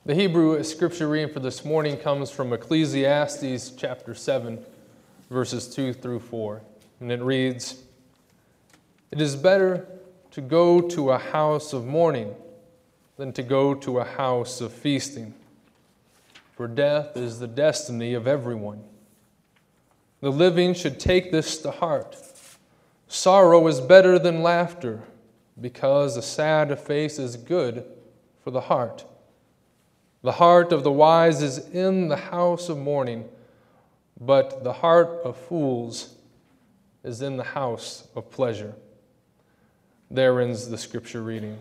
The Hebrew scripture reading for this morning comes from Ecclesiastes chapter 7, verses 2 through 4. And it reads, "It is better to go to a house of mourning than to go to a house of feasting. For death is the destiny of everyone. The living should take this to heart. Sorrow is better than laughter, because a sad face is good for the heart. The heart of the wise is in the house of mourning, but the heart of fools is in the house of pleasure." There ends the scripture reading.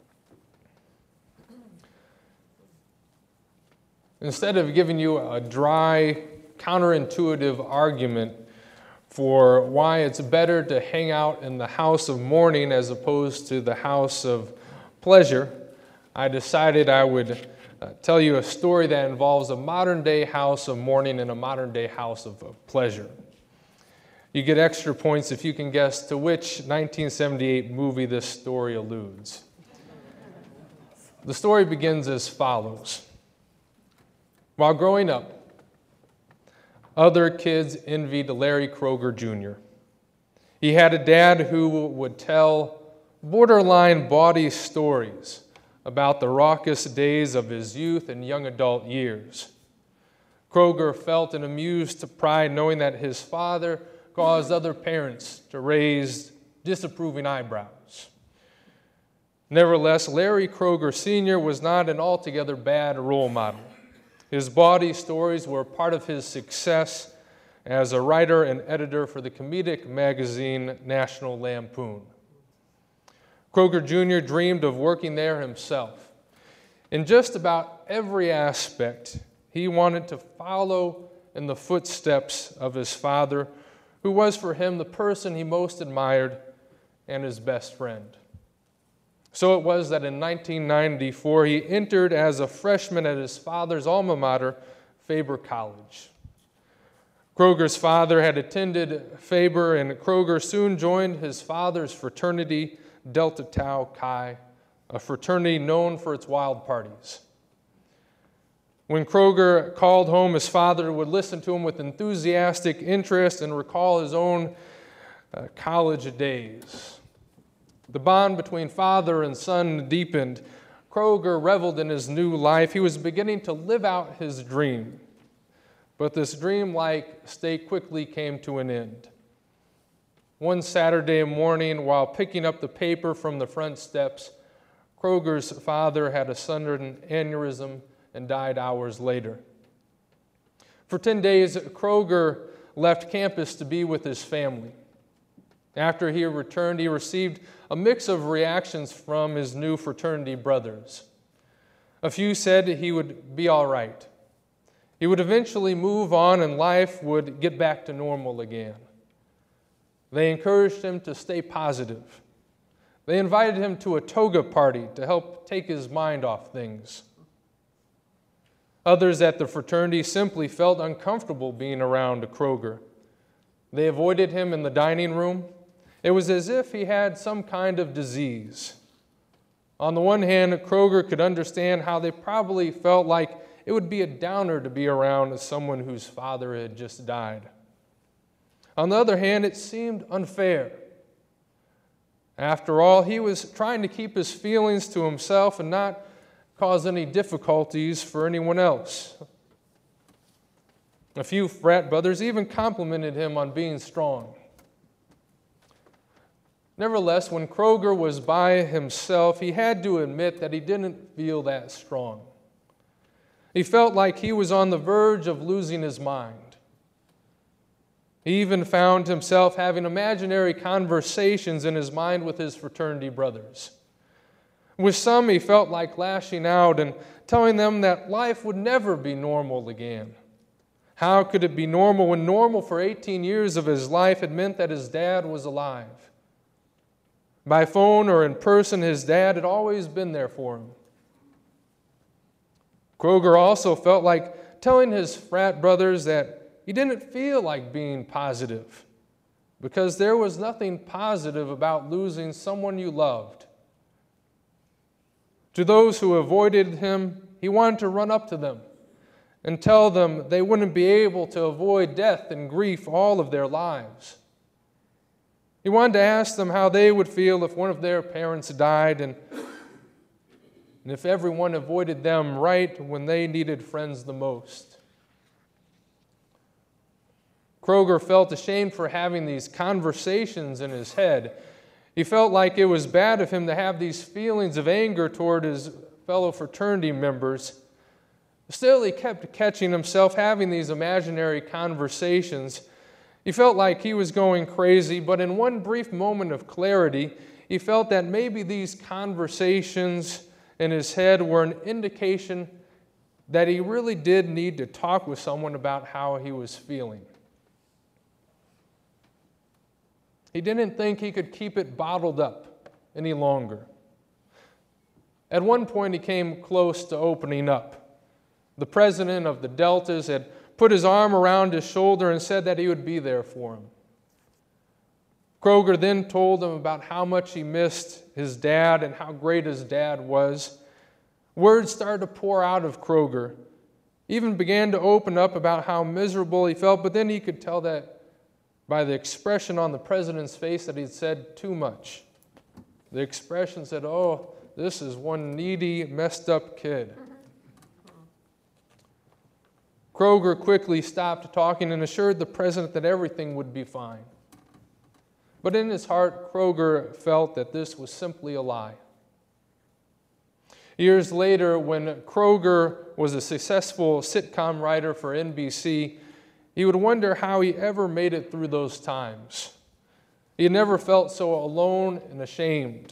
Instead of giving you a dry, counterintuitive argument for why it's better to hang out in the house of mourning as opposed to the house of pleasure, I decided I would tell you a story that involves a modern-day house of mourning and a modern-day house of pleasure. You get extra points if you can guess to which 1978 movie this story alludes. The story begins as follows. While growing up, other kids envied Larry Kroger Jr. He had a dad who would tell borderline bawdy stories about the raucous days of his youth and young adult years. Kroger felt an amused pride knowing that his father caused other parents to raise disapproving eyebrows. Nevertheless, Larry Kroger Sr. was not an altogether bad role model. His bawdy stories were part of his success as a writer and editor for the comedic magazine National Lampoon. Kroger Jr. dreamed of working there himself. In just about every aspect, he wanted to follow in the footsteps of his father, who was for him the person he most admired and his best friend. So it was that in 1994, he entered as a freshman at his father's alma mater, Faber College. Kroger's father had attended Faber, and Kroger soon joined his father's fraternity, Delta Tau Chi, a fraternity known for its wild parties. When Kroger called home, his father would listen to him with enthusiastic interest and recall his own college days. The bond between father and son deepened. Kroger reveled in his new life. He was beginning to live out his dream. But this dream-like state quickly came to an end. One Saturday morning, while picking up the paper from the front steps, Kroger's father had a sudden aneurysm and died hours later. For 10 days, Kroger left campus to be with his family. After he returned, he received a mix of reactions from his new fraternity brothers. A few said he would be all right. He would eventually move on and life would get back to normal again. They encouraged him to stay positive. They invited him to a toga party to help take his mind off things. Others at the fraternity simply felt uncomfortable being around Kroger. They avoided him in the dining room. It was as if he had some kind of disease. On the one hand, Kroger could understand how they probably felt like it would be a downer to be around someone whose father had just died. On the other hand, it seemed unfair. After all, he was trying to keep his feelings to himself and not cause any difficulties for anyone else. A few frat brothers even complimented him on being strong. Nevertheless, when Kroger was by himself, he had to admit that he didn't feel that strong. He felt like he was on the verge of losing his mind. He even found himself having imaginary conversations in his mind with his fraternity brothers. With some, he felt like lashing out and telling them that life would never be normal again. How could it be normal when normal for 18 years of his life had meant that his dad was alive? By phone or in person, his dad had always been there for him. Kroger also felt like telling his frat brothers that he didn't feel like being positive because there was nothing positive about losing someone you loved. To those who avoided him, he wanted to run up to them and tell them they wouldn't be able to avoid death and grief all of their lives. He wanted to ask them how they would feel if one of their parents died and if everyone avoided them right when they needed friends the most. Kroger felt ashamed for having these conversations in his head. He felt like it was bad of him to have these feelings of anger toward his fellow fraternity members. Still, he kept catching himself having these imaginary conversations. He felt like he was going crazy, but in one brief moment of clarity, he felt that maybe these conversations in his head were an indication that he really did need to talk with someone about how he was feeling. He didn't think he could keep it bottled up any longer. At one point, he came close to opening up. The president of the Deltas had put his arm around his shoulder and said that he would be there for him. Kroger then told him about how much he missed his dad and how great his dad was. Words started to pour out of Kroger. He even began to open up about how miserable he felt, but then he could tell that by the expression on the president's face that he'd said too much. The expression said, "Oh, this is one needy, messed up kid." Kroger quickly stopped talking and assured the president that everything would be fine. But in his heart, Kroger felt that this was simply a lie. Years later, when Kroger was a successful sitcom writer for NBC, he would wonder how he ever made it through those times. He had never felt so alone and ashamed.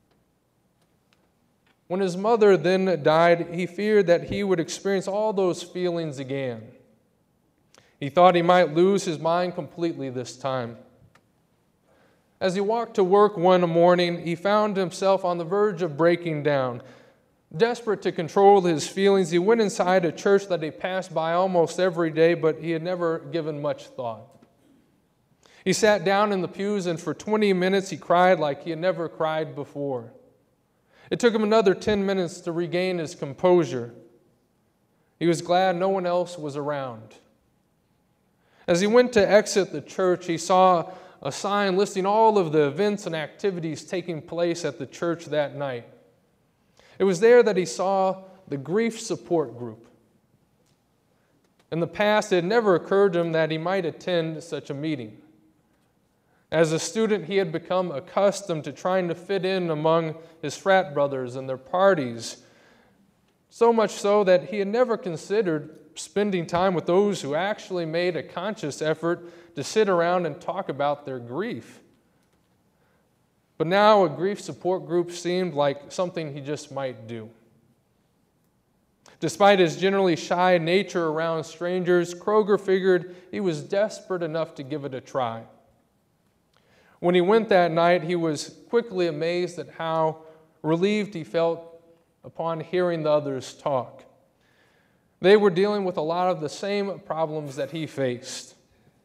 When his mother then died, he feared that he would experience all those feelings again. He thought he might lose his mind completely this time. As he walked to work one morning, he found himself on the verge of breaking down. Desperate to control his feelings, he went inside a church that he passed by almost every day, but he had never given much thought. He sat down in the pews, and for 20 minutes he cried like he had never cried before. It took him another 10 minutes to regain his composure. He was glad no one else was around. As he went to exit the church, he saw a sign listing all of the events and activities taking place at the church that night. It was there that he saw the grief support group. In the past, it had never occurred to him that he might attend such a meeting. As a student, he had become accustomed to trying to fit in among his frat brothers and their parties, so much so that he had never considered spending time with those who actually made a conscious effort to sit around and talk about their grief. But now a grief support group seemed like something he just might do. Despite his generally shy nature around strangers, Kroger figured he was desperate enough to give it a try. When he went that night, he was quickly amazed at how relieved he felt upon hearing the others talk. They were dealing with a lot of the same problems that he faced.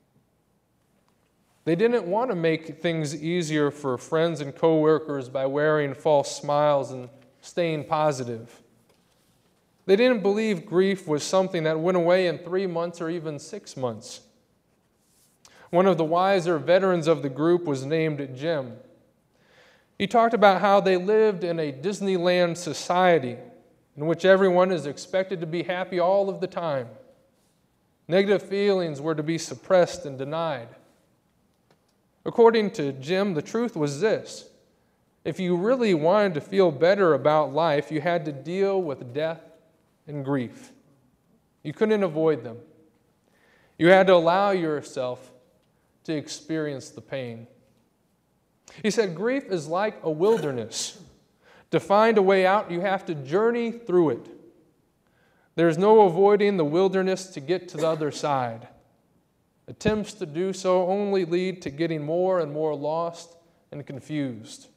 They didn't want to make things easier for friends and coworkers by wearing false smiles and staying positive. They didn't believe grief was something that went away in 3 months or even 6 months. One of the wiser veterans of the group was named Jim. He talked about how they lived in a Disneyland society in which everyone is expected to be happy all of the time. Negative feelings were to be suppressed and denied. According to Jim, the truth was this: if you really wanted to feel better about life, you had to deal with death and grief. You couldn't avoid them. You had to allow yourself to experience the pain. He said grief is like a wilderness. To find a way out, you have to journey through it. There's no avoiding the wilderness to get to the other side. Attempts to do so only lead to getting more and more lost and confused.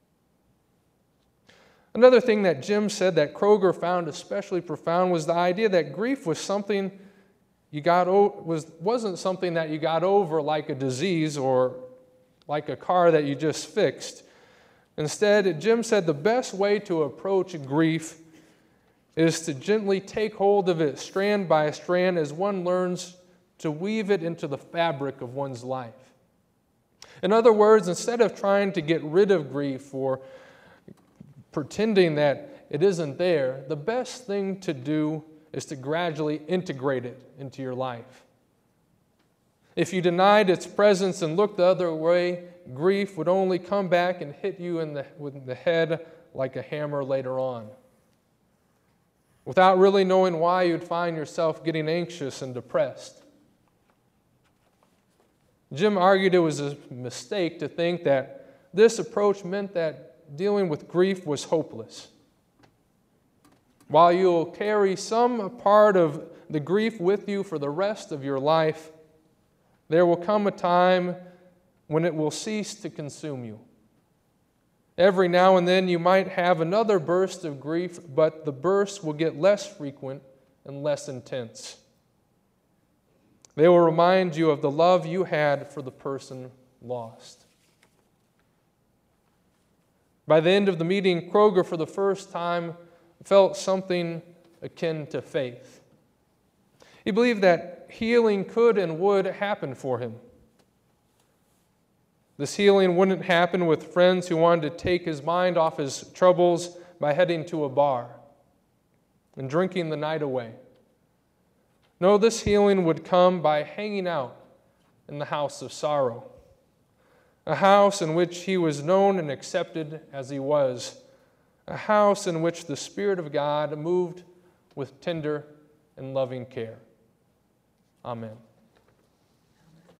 Another thing that Jim said that Kroger found especially profound was the idea that grief was something wasn't something that you got over like a disease or like a car that you just fixed. Instead, Jim said the best way to approach grief It is to gently take hold of it strand by strand as one learns to weave it into the fabric of one's life. In other words, instead of trying to get rid of grief or pretending that it isn't there, the best thing to do is to gradually integrate it into your life. If you denied its presence and looked the other way, grief would only come back and hit you in the head like a hammer later on. Without really knowing why, you'd find yourself getting anxious and depressed. Jim argued it was a mistake to think that this approach meant that dealing with grief was hopeless. While you'll carry some part of the grief with you for the rest of your life, there will come a time when it will cease to consume you. Every now and then you might have another burst of grief, but the bursts will get less frequent and less intense. They will remind you of the love you had for the person lost. By the end of the meeting, Kroger, for the first time, felt something akin to faith. He believed that healing could and would happen for him. This healing wouldn't happen with friends who wanted to take his mind off his troubles by heading to a bar and drinking the night away. No, this healing would come by hanging out in the house of sorrow, a house in which he was known and accepted as he was, a house in which the Spirit of God moved with tender and loving care. Amen.